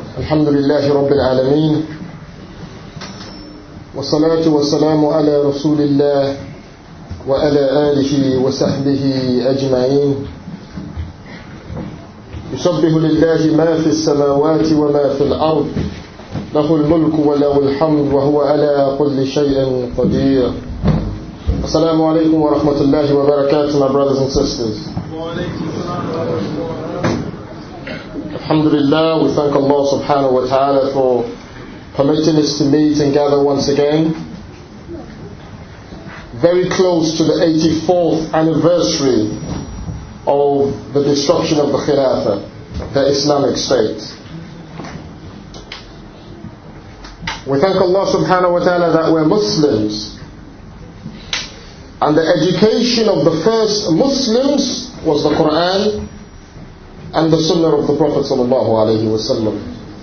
الحمد لله رب العالمين والصلاة والسلام على رسول الله وعلى آله وصحبه أجمعين يسبح لله ما في السماوات وما في الأرض له الملك وله الحمد وهو على كل شيء قدير. Assalamu alaikum wa rahmatullahi wa barakatuh, my brothers and sisters. Alhamdulillah, we thank Allah subhanahu wa ta'ala for permitting us to meet and gather once again. Very close to the 84th anniversary of the destruction of the Khilafah, the Islamic State. We thank Allah subhanahu wa ta'ala that we're Muslims. And the education of the first Muslims was the Quran and the Sunnah of the Prophet sallallahu alaihi wasallam.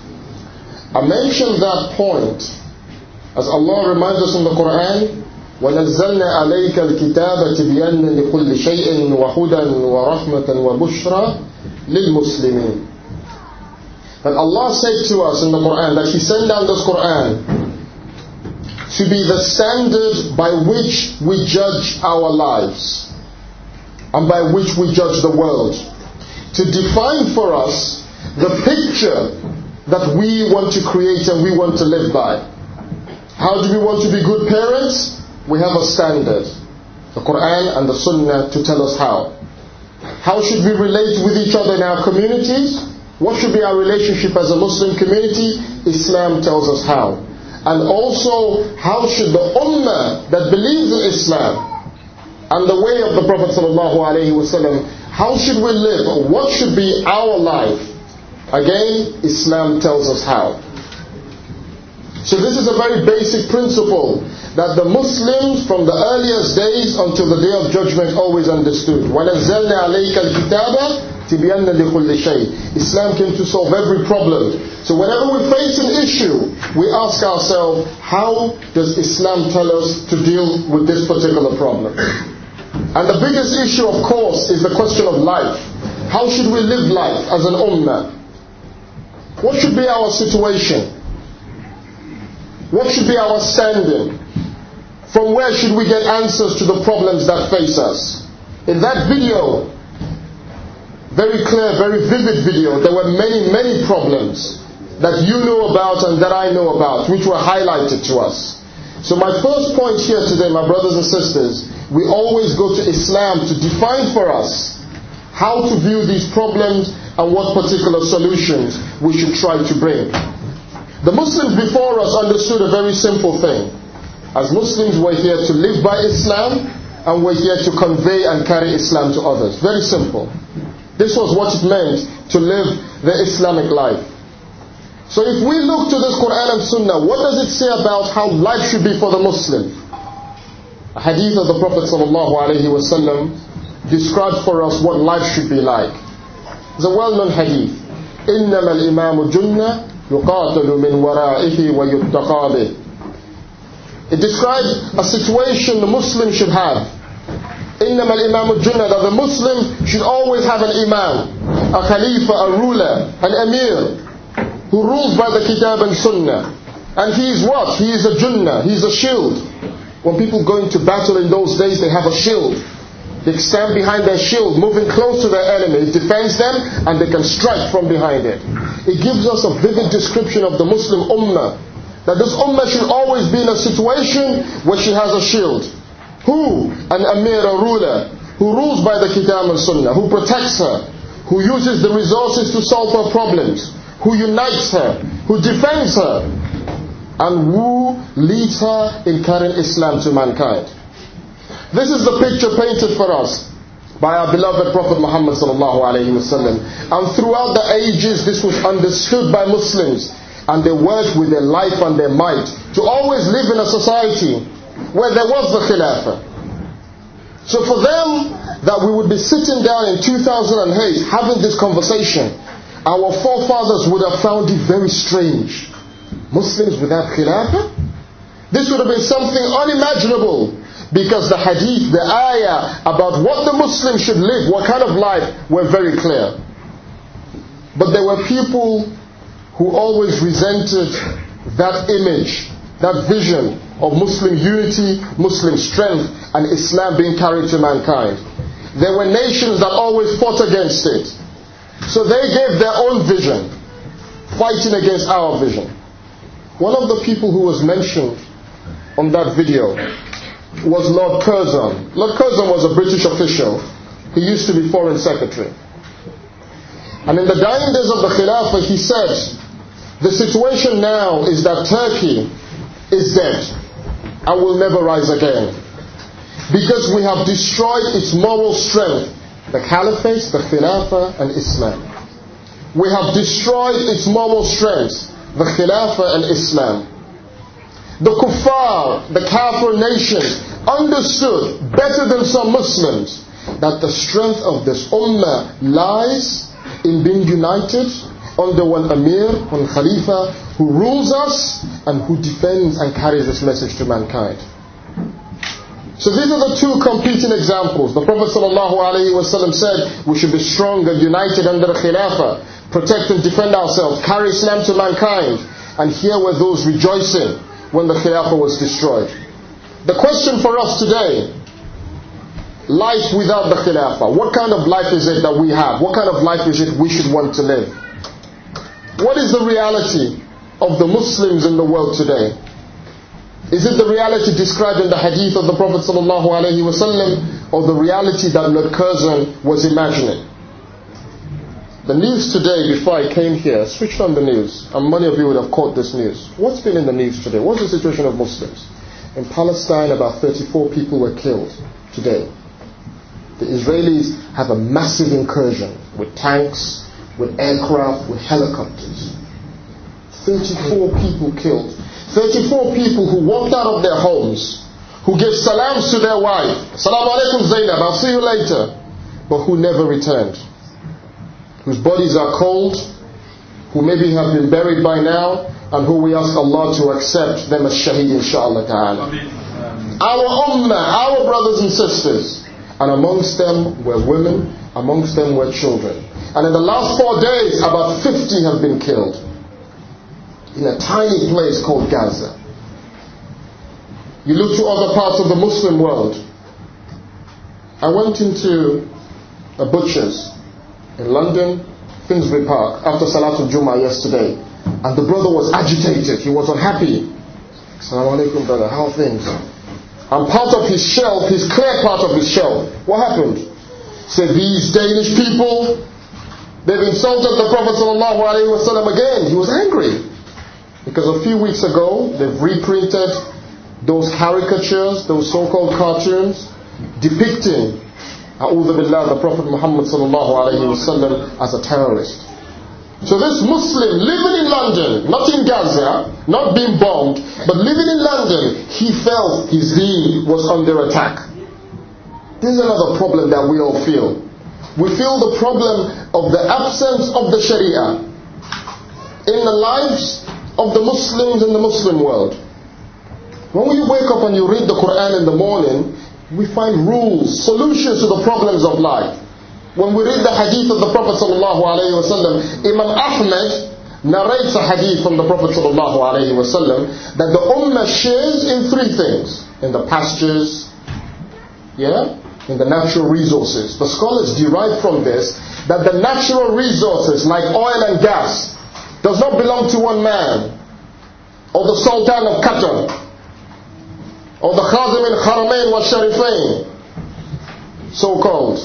I mentioned that point as Allah reminds us in the Quran, وَنَزَّلْنَا عَلَيْكَ الْكِتَابَ تِبْيَانًا لِكُلِّ شَيْءٍ وَهُدًى وَرَحْمَةً وَبُشْرًى لِلْمُسْلِمِينَ. That Allah said to us in the Quran that He sent down this Quran to be the standard by which we judge our lives and by which we judge the world, to define for us the picture that we want to create and we want to live by. How do we want to be good parents? We have a standard, the Quran and the Sunnah, to tell us how. How should we relate with each other in our communities? What should be our relationship as a Muslim community? Islam tells us how. And also, how should the ummah that believes in Islam and the way of the Prophet ﷺ, how should we live? What should be our life? Again, Islam tells us how. So this is a very basic principle that the Muslims from the earliest days until the Day of Judgment always understood. وَنَزَّلْنَا عَلَيْكَ الْكِتَابَ تِبْيَانًا لِكُلِّ شَيْءٍ. Islam came to solve every problem. So whenever we face an issue, we ask ourselves, how does Islam tell us to deal with this particular problem? And the biggest issue, of course, is the question of life. How should we live life as an ummah? What should be our situation? What should be our standing? From where should we get answers to the problems that face us? In that video, very clear, very vivid video, there were many problems that you know about and that I know about, which were highlighted to us. So my first point here today, my brothers and sisters, we always go to Islam to define for us how to view these problems and what particular solutions we should try to bring. The Muslims before us understood a very simple thing. As Muslims, we're here to live by Islam and we're here to convey and carry Islam to others. Very simple. This was what it meant to live the Islamic life. So if we look to this Quran and Sunnah, what does it say about how life should be for the Muslim? A hadith of the Prophet ﷺ described for us what life should be like. It's a well-known hadith. إِنَّمَا الْإِمَامُ جُنَّةٌ يُقَاتَلُ مِنْ وَرَائِهِ وَيُتَّقَى بِهِ. It describes a situation the Muslim should have. إِنَّمَا الْإِمَامُ جُنَّةٌ, that the Muslim should always have an imam, a khalifa, a ruler, an emir, who rules by the kitab and sunnah. And he is what? He is a junnah, he is a shield. When people go into battle in those days, they have a shield. They stand behind their shield, moving close to their enemy. It defends them and they can strike from behind it. It gives us a vivid description of the Muslim ummah, that this ummah should always be in a situation where she has a shield. Who? An amir, a ruler, who rules by the kitab and sunnah, who protects her, who uses the resources to solve her problems, who unites her, who defends her, and who leads her in carrying Islam to mankind. This is the picture painted for us by our beloved Prophet Muhammad sallallahu alaihi wasallam. And throughout the ages, this was understood by Muslims, and they worked with their life and their might to always live in a society where there was the Khilafah. So for them, that we would be sitting down in 2008 having this conversation, our forefathers would have found it very strange. Muslims without Khilafah? This would have been something unimaginable, because the hadith, the ayah about what the Muslim should live, what kind of life, were very clear. But there were people who always resented that image, that vision of Muslim unity, Muslim strength, and Islam being carried to mankind. There were nations that always fought against it. So they gave their own vision, fighting against our vision. One of the people who was mentioned on that video was Lord Curzon. Lord Curzon was a British official. He used to be Foreign Secretary. And in the dying days of the Khilafah, he said, the situation now is that Turkey is dead and will never rise again, because we have destroyed its moral strength, the Caliphate, the Khilafah and Islam. We have destroyed its moral strength, the Khilafah and Islam. The Kuffar, the Kafir nations, understood better than some Muslims that the strength of this Ummah lies in being united under one Amir, one Khalifa, who rules us and who defends and carries this message to mankind. So these are the two competing examples. The Prophet ﷺ said we should be strong and united under the Khilafah, protect and defend ourselves, carry Islam to mankind. And here were those rejoicing when the Khilafah was destroyed. The question for us today, life without the Khilafah. What kind of life is it that we have? What kind of life is it we should want to live? What is the reality of the Muslims in the world today? Is it the reality described in the hadith of the Prophet ﷺ, or the reality that Lord Curzon was imagining? The news today, before I came here, switched on the news, and many of you would have caught this news. What's been in the news today? What's the situation of Muslims? In Palestine, about 34 people were killed today. The Israelis have a massive incursion with tanks, with aircraft, with helicopters. 34 people killed. 34 people who walked out of their homes, who gave salams to their wife. Assalamu alaikum Zainab, I'll see you later. But who never returned. Whose bodies are cold, who maybe have been buried by now, and who we ask Allah to accept them as shaheed inshaAllah ta'ala. Our ummah, our brothers and sisters. And amongst them were women, amongst them were children. And in the last 4 days, about 50 have been killed. In a tiny place called Gaza. You look to other parts of the Muslim world. I went into a butcher's in London, Finsbury Park, after Salatul Jummah yesterday. And the brother was agitated. He was unhappy. Assalamu alaikum, brother. How are things? And part of his shelf, his clear part of his shelf, what happened? Said, these Danish people, they've insulted the Prophet ﷺ again. He was angry. Because a few weeks ago, they've reprinted those caricatures, those so-called cartoons, depicting A'udhu Billah, the Prophet Muhammad ﷺ as a terrorist. So this Muslim living in London, not in Gaza, not being bombed, but living in London, he felt his deen was under attack. This is another problem that we all feel. We feel the problem of the absence of the Sharia in the lives of the Muslims in the Muslim world. When we wake up and you read the Quran in the morning, we find rules, solutions to the problems of life. When we read the hadith of the Prophet ﷺ, Imam Ahmad narrates a hadith from the Prophet ﷺ that the Ummah shares in 3 things. In the pastures, in the natural resources. The scholars derive from this that the natural resources like oil and gas does not belong to one man, or the Sultan of Qatar, or the Khadim al-Haramain wa Sharifain, so called.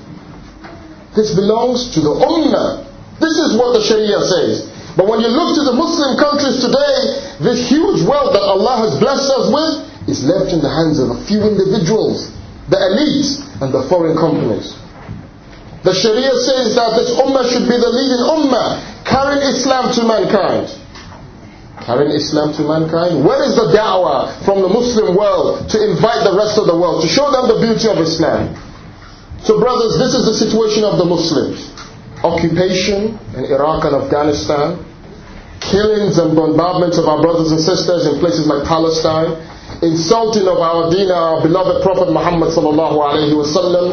This belongs to the Ummah. This is what the Sharia says. But when you look to the Muslim countries today, this huge wealth that Allah has blessed us with is left in the hands of a few individuals, the elites and the foreign companies. The Sharia says that this Ummah should be the leading Ummah, carrying Islam to mankind. Carrying Islam to mankind? Where is the da'wah from the Muslim world to invite the rest of the world, to show them the beauty of Islam? So brothers, this is the situation of the Muslims. Occupation in Iraq and Afghanistan, killings and bombardments of our brothers and sisters in places like Palestine, insulting of our deen, our beloved Prophet Muhammad sallallahu alaihi wasallam,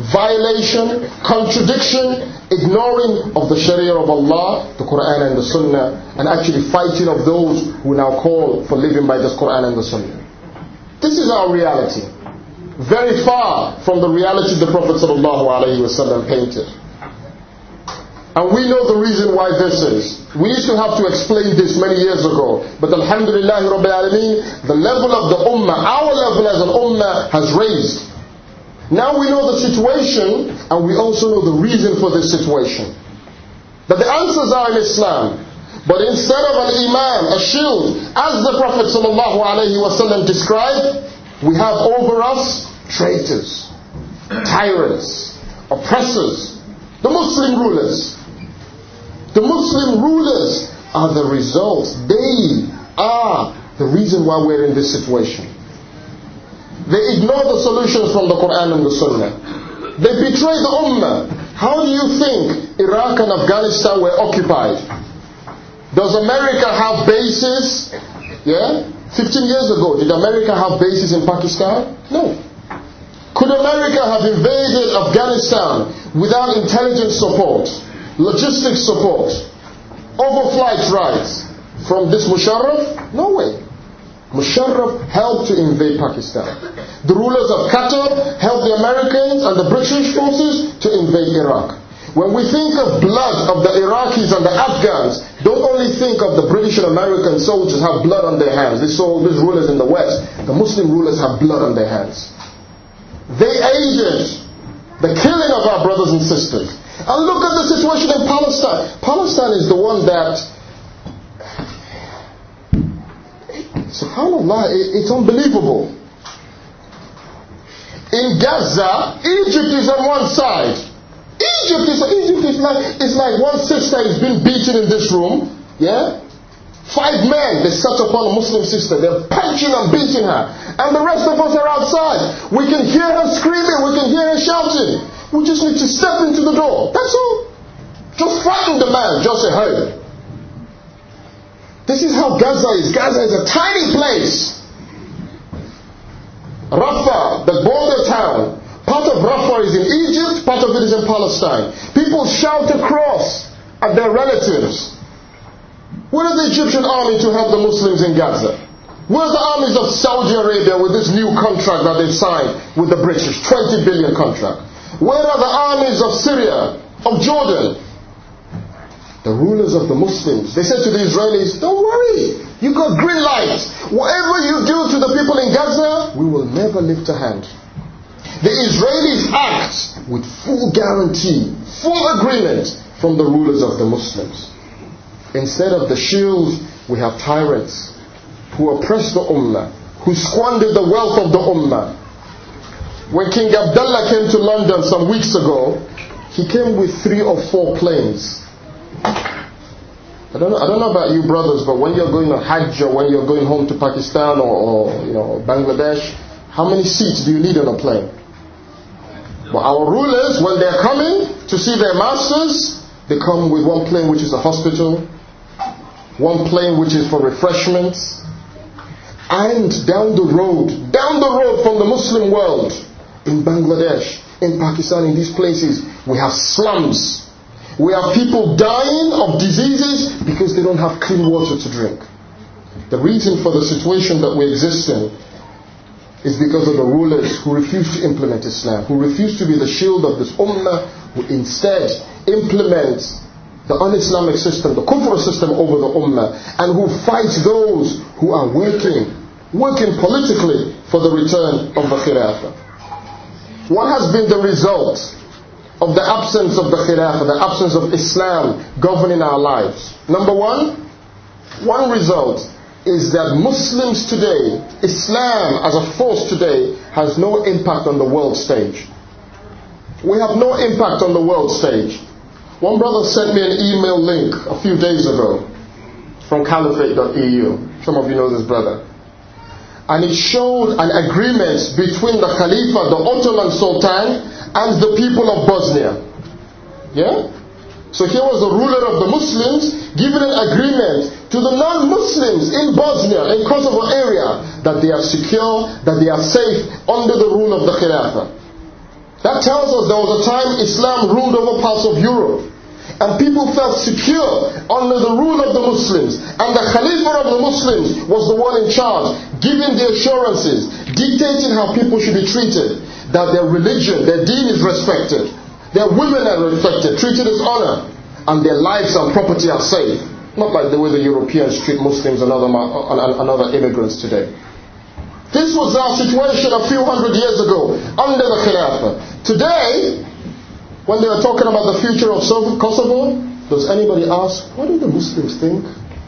violation, contradiction, ignoring of the Sharia of Allah, the Quran and the Sunnah, and actually fighting of those who now call for living by this Quran and the Sunnah. This is our reality. Very far from the reality the Prophet ﷺ painted. And we know the reason why this is. We used to have to explain this many years ago. But alhamdulillah Rabbil Alameen, the level of the ummah, our level as an ummah has raised. Now we know the situation, and we also know the reason for this situation. That the answers are in Islam. But instead of an imam, a shield, as the Prophet ﷺ described, we have over us traitors, tyrants, oppressors, the Muslim rulers. The Muslim rulers are the result. They are the reason why we're in this situation. They ignore the solutions from the Quran and the Sunnah. They betray the Ummah. How do you think Iraq and Afghanistan were occupied? Does America have bases? 15 years ago, did America have bases in Pakistan? No. Could America have invaded Afghanistan without intelligence support, logistics support, overflight rights from this Musharraf? No way. Musharraf helped to invade Pakistan. The rulers of Qatar helped the Americans and the British forces to invade Iraq. When we think of blood of the Iraqis and the Afghans, don't only think of the British and American soldiers have blood on their hands. These rulers in the West, the Muslim rulers have blood on their hands. They aided the killing of our brothers and sisters. And look at the situation in Palestine. Palestine is the one that, subhanAllah, it's unbelievable. In Gaza, Egypt is on one side. Egypt is like one sister is being beaten in this room. 5 men, they set upon a Muslim sister. They're punching and beating her. And the rest of us are outside. We can hear her screaming. We can hear her shouting. We just need to step into the door. That's all. Just frighten the man. Just say, hey. This is how Gaza is. Gaza is a tiny place. Rafah, the border town. Part of Rafah is in Egypt. Part of it is in Palestine. People shout across at their relatives. Where is the Egyptian army to help the Muslims in Gaza? Where are the armies of Saudi Arabia with this new contract that they've signed with the British? 20 billion contract. Where are the armies of Syria, of Jordan? The rulers of the Muslims. They said to the Israelis, don't worry, you got green light. Whatever you do to the people in Gaza, we will never lift a hand. The Israelis act with full guarantee, full agreement from the rulers of the Muslims. Instead of the shield, we have tyrants who oppress the Ummah, who squander the wealth of the Ummah. When King Abdullah came to London some weeks ago, he came with 3 or 4 planes. I don't know about you brothers, but when you're going on Hajj or when you're going home to Pakistan or Bangladesh, how many seats do you need on a plane? But our rulers, when they're coming to see their masters, they come with 1 plane which is a hospital, 1 plane which is for refreshments, and down the road from the Muslim world, in Bangladesh, in Pakistan, in these places, we have slums. We have people dying of diseases because they don't have clean water to drink. The reason for the situation that we exist in is because of the rulers who refuse to implement Islam, who refuse to be the shield of this ummah, who instead implement the un-Islamic system, the kufr system over the ummah, and who fight those who are working politically for the return of the khilafah. What has been the result of the absence of the khilafah, the absence of Islam governing our lives? Number one result is that Muslims today, Islam as a force today, has no impact on the world stage. We have no impact on the world stage. One brother sent me an email link a few days ago from caliphate.eu. Some of you know this brother. And it showed an agreement between the Khalifa, the Ottoman Sultan, and the people of Bosnia. So here was the ruler of the Muslims giving an agreement to the non-Muslims in Bosnia, in Kosovo area, that they are secure, that they are safe under the rule of the Khilafah. That tells us there was a time Islam ruled over parts of Europe. And people felt secure under the rule of the Muslims. And the Khalifa of the Muslims was the one in charge, giving the assurances, dictating how people should be treated, that their religion, their deen is respected, their women are respected, treated as honor, and their lives and property are safe. Not like the way the Europeans treat Muslims and other immigrants today. This was our situation a few hundred years ago under the Khilafah. Today, when they were talking about the future of Kosovo, does anybody ask, what do the Muslims think?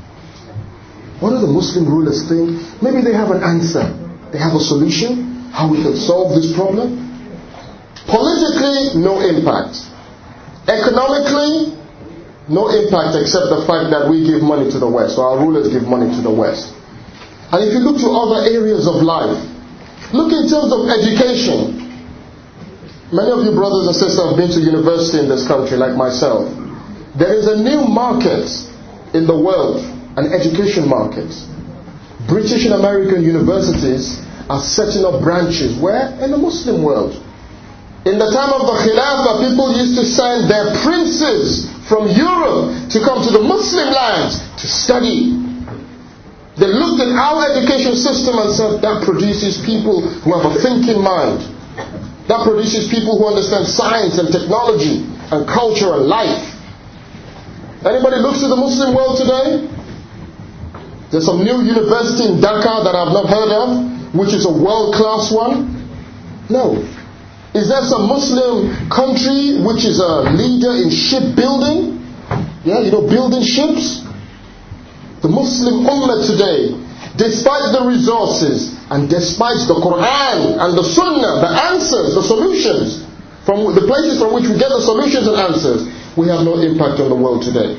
What do the Muslim rulers think? Maybe they have an answer. They have a solution, how we can solve this problem. Politically, no impact. Economically, no impact except the fact that we give money to the West, or our rulers give money to the West. And if you look to other areas of life, look in terms of education. Many of you brothers and sisters have been to university in this country, like myself. There is a new market in the world, an education market. British and American universities are setting up branches. Where? In the Muslim world. In the time of the Khilafah, people used to send their princes from Europe to come to the Muslim lands to study. They looked at our education system and said, that produces people who have a thinking mind. That produces people who understand science and technology and culture and life. Anybody looks at the Muslim world today? There's some new university in Dhaka that I've not heard of, which is a world-class one. No. Is there some Muslim country which is a leader in shipbuilding? Yeah, building ships? The Muslim Ummah today, despite the resources and despite the Quran and the Sunnah, the answers, the solutions, from the places from which we get the solutions and answers, we have no impact on the world today.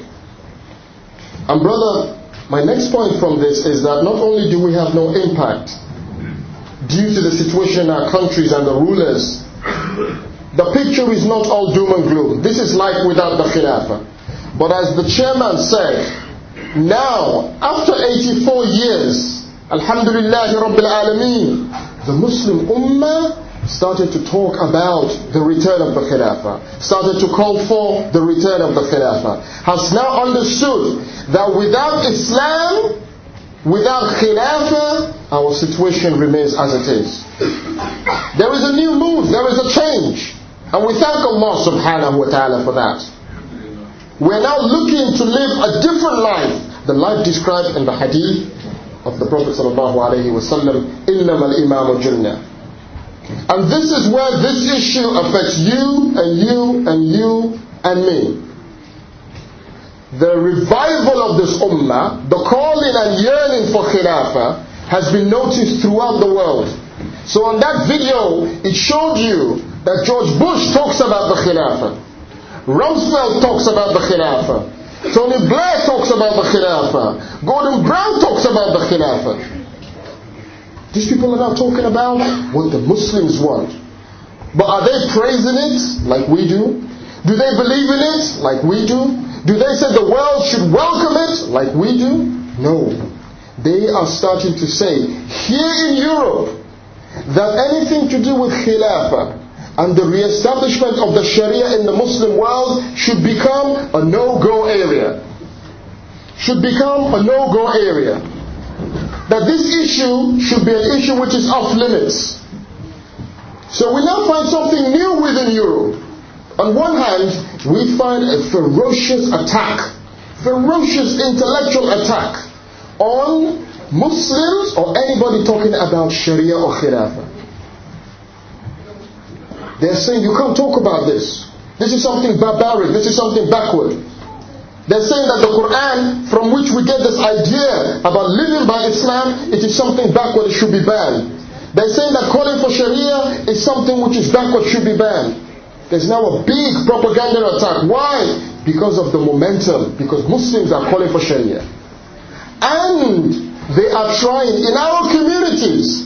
And brother, my next point from this is that not only do we have no impact due to the situation in our countries and the rulers, the picture is not all doom and gloom. This is life without the Khilafah. But as the chairman said, now, after 84 years, Alhamdulillah Rabbil Alameen, the Muslim Ummah started to talk about the return of the Khilafah, started to call for the return of the Khilafah, has now understood that without Islam, without Khilafah, our situation remains as it is. There is a new move, there is a change, and we thank Allah subhanahu wa ta'ala for that. We're now looking to live a different life, the life described in the hadith of the Prophet sallallahu alaihi wasallam, إِنَّمَا الْإِمَامُ جُنَّةٌ. And this is where this issue affects you and you and you and me. The revival of this ummah, the calling and yearning for Khilafah, has been noticed throughout the world. So on that video, it showed you that George Bush talks about the Khilafah. Rumsfeld talks about the Khilafah. Tony Blair talks about the Khilafah. Gordon Brown talks about the Khilafah. These people are now talking about what the Muslims want. But are they praising it like we do? Do they believe in it like we do? Do they say the world should welcome it like we do? No. They are starting to say, here in Europe, that anything to do with Khilafah and the re-establishment of the Sharia in the Muslim world should become a no-go area. Should become a no-go area. That this issue should be an issue which is off limits. So we now find something new within Europe. On one hand, we find a ferocious attack, ferocious intellectual attack on Muslims or anybody talking about Sharia or Khilafah. They're saying you can't talk about this. This is something barbaric. This is something backward. They're saying that the Quran, from which we get this idea about living by Islam, it is something backward, it should be banned. They're saying that calling for Sharia is something which is backward, should be banned. There's now a big propaganda attack. Why? Because of the momentum. Because Muslims are calling for Sharia. And they are trying in our communities,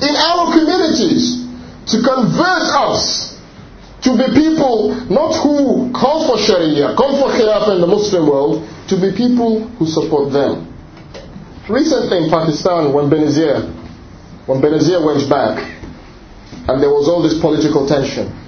to convert us to be people not who call for Sharia, call for Khilafah in the Muslim world, to be people who support them. Recently in Pakistan, when Benazir went back, and there was all this political tension,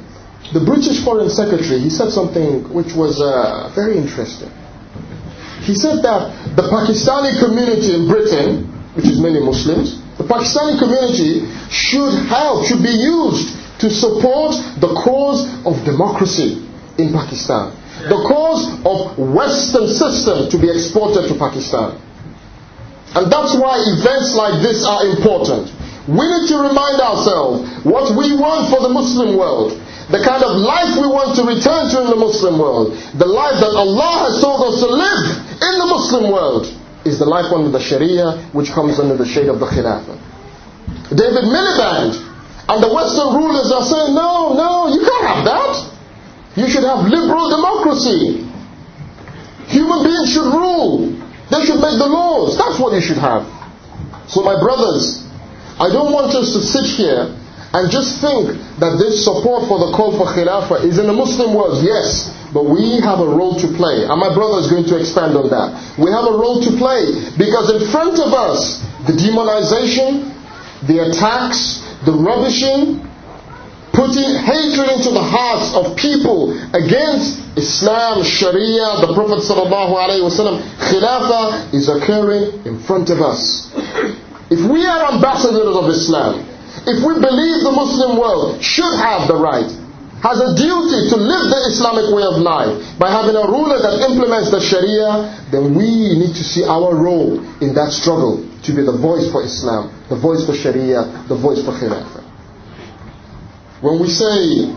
The British Foreign Secretary, he said something which was very interesting. He said that the Pakistani community in Britain, which is mainly Muslims, the Pakistani community should be used to support the cause of democracy in Pakistan. The cause of Western system to be exported to Pakistan. And that's why events like this are important. We need to remind ourselves what we want for the Muslim world. The kind of life we want to return to in the Muslim world. The life that Allah has told us to live in the Muslim world is the life under the Sharia, which comes under the shade of the Khilafah. David Miliband and the Western rulers are saying, no, you can't have that. You should have liberal democracy. Human beings should rule. They should make the laws. That's what you should have. So my brothers, I don't want us to sit here and just think that this support for the call for Khilafah is in the Muslim world. Yes, but we have a role to play. And my brother is going to expand on that. We have a role to play because in front of us, the demonization, the attacks, the rubbishing, putting hatred into the hearts of people against Islam, Sharia, the Prophet ﷺ, Khilafah is occurring in front of us. If we are ambassadors of Islam, if we believe the Muslim world should have the right, has a duty to live the Islamic way of life by having a ruler that implements the Sharia, then we need to see our role in that struggle to be the voice for Islam, the voice for Sharia, the voice for Khilafah. When we say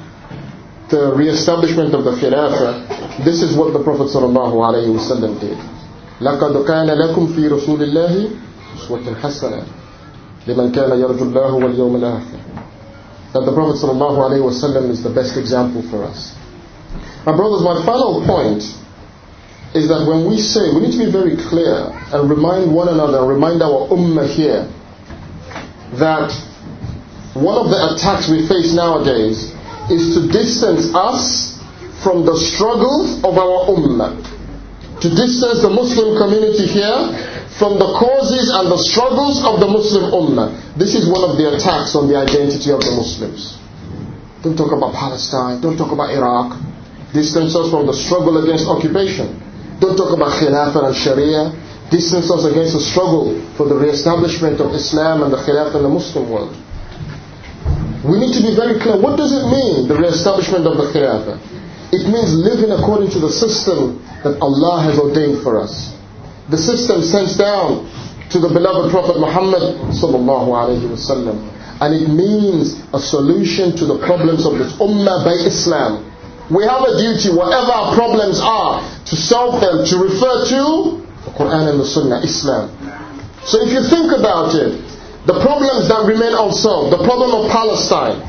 the re-establishment of the Khilafah, this is what the Prophet ﷺ did. لَقَدْ كَانَ لَكُمْ فِي رَسُولِ اللَّهِ أُسْوَةٌ حَسَنَةٌ لِمَنْ كَانَ يَرْجُو اللَّهَ وَالْيَوْمَ الْآخِرَ. That the Prophet ﷺ is the best example for us. My brothers, my final point is that when we say, we need to be very clear and remind one another, remind our ummah here, that one of the attacks we face nowadays is to distance us from the struggles of our ummah, to distance the Muslim community here from the causes and the struggles of the Muslim ummah. This is one of the attacks on the identity of the Muslims. Don't talk about Palestine, don't talk about Iraq. Distance us from the struggle against occupation. Don't talk about Khilafah and Sharia. Distance us against the struggle for the re-establishment of Islam and the Khilafah in the Muslim world. We need to be very clear. What does it mean, the re-establishment of the Khilafah? It means living according to the system that Allah has ordained for us. The system sent down to the beloved Prophet Muhammad sallallahu alaihi wasallam. And it means a solution to the problems of this ummah by Islam. We have a duty, whatever our problems are, to solve them, to refer to the Quran and the Sunnah, Islam. So if you think about it, the problems that remain unsolved, the problem of Palestine,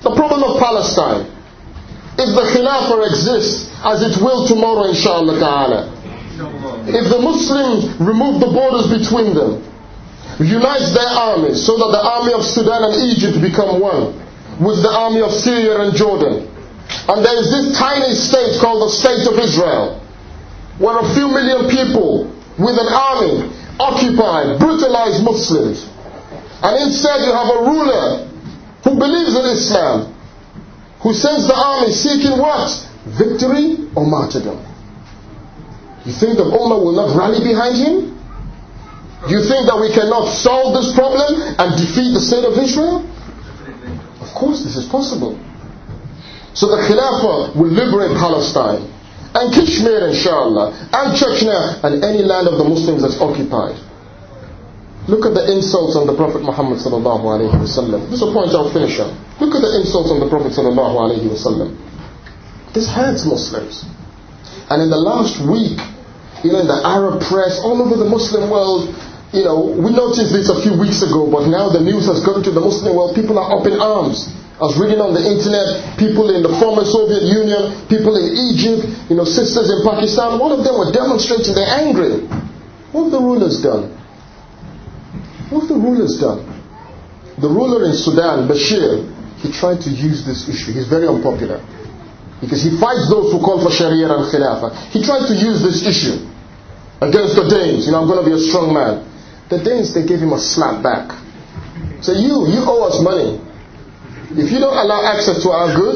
if the Khilafah exists as it will tomorrow inshallah ta'ala, if the Muslims remove the borders between them, unite their armies so that the army of Sudan and Egypt become one with the army of Syria and Jordan, and there is this tiny state called the State of Israel, where a few million people with an army occupy, brutalize Muslims, and instead you have a ruler who believes in Islam, who sends the army seeking what? Victory or martyrdom? You think the Ummah will not rally behind him? You think that we cannot solve this problem and defeat the State of Israel? Of course this is possible. So the Khilafah will liberate Palestine and Kashmir inshallah and Chechnya and any land of the Muslims that's occupied. Look at the insults on the Prophet Muhammad sallallahu alaihi wasallam. This is a point I'll finish on. Look at the insults on the Prophet sallallahu alaihi wasallam. This hurts Muslims. And in the last week, in the Arab press, all over the Muslim world, we noticed this a few weeks ago, but now the news has gotten to the Muslim world. People are up in arms. I was reading on the internet, people in the former Soviet Union, people in Egypt, sisters in Pakistan, all of them were demonstrating, they're angry. What have the rulers done? What have the rulers done? The ruler in Sudan, Bashir, he tried to use this issue. He's very unpopular, because he fights those who call for Sharia and Khilafah. He tried to use this issue against the Danes. I'm going to be a strong man. The Danes, they gave him a slap back. So you owe us money. If you don't allow access to our goods,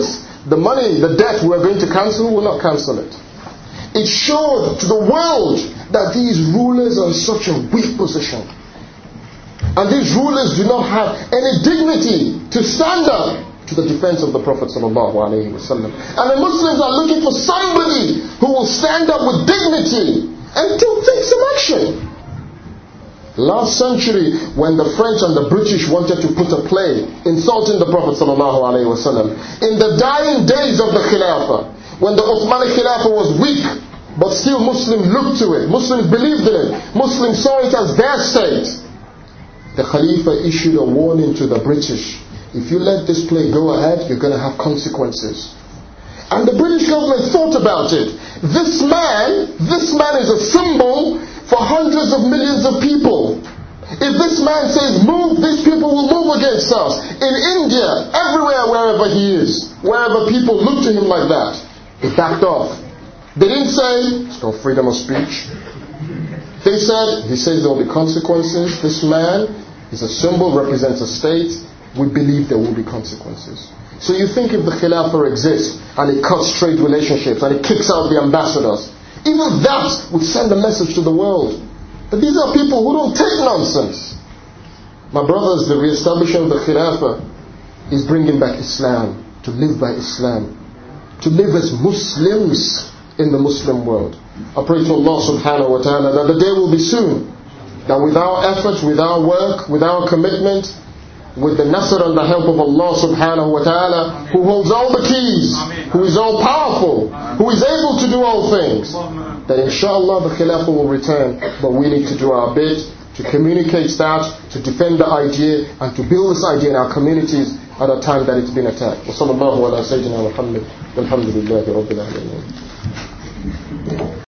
the money, the debt we're going to cancel, we will not cancel it. It showed to the world that these rulers are in such a weak position. And these rulers do not have any dignity to stand up to the defense of the Prophet sallallahu alaihi wasallam. And the Muslims are looking for somebody who will stand up with dignity and to take some action. Last century, when the French and the British wanted to put a play insulting the Prophet sallallahu alaihi wasallam, in the dying days of the Khilafah, when the Uthmani Khilafah was weak, but still Muslims looked to it, Muslims believed in it, Muslims saw it as their state, the Khalifa issued a warning to the British: if you let this play go ahead, you're going to have consequences. And the British government thought about it. This man is a symbol for hundreds of millions of people. If this man says move, these people will move against us. In India, everywhere, wherever he is, wherever people look to him like that, they backed off. They didn't say, it's no freedom of speech. They said, he says there will be consequences. This man is a symbol, represents a state. We believe there will be consequences. So you think if the Khilafah exists and it cuts trade relationships and it kicks out the ambassadors, even that would send a message to the world. But these are people who don't take nonsense. My brothers, the re-establishment of the Khilafah is bringing back Islam, to live by Islam, to live as Muslims in the Muslim world. I pray to Allah subhanahu wa ta'ala that the day will be soon, that with our effort, with our work, with our commitment, with the nasr and the help of Allah subhanahu wa ta'ala, who holds all the keys, who is all powerful, who is able to do all things, that inshallah the Khilafah will return. But we need to do our bit to communicate that, to defend the idea, and to build this idea in our communities at a time that it's been attacked. Wa sallallahu ala sayyidina Muhammad walhamdulillahi rabbil alameen.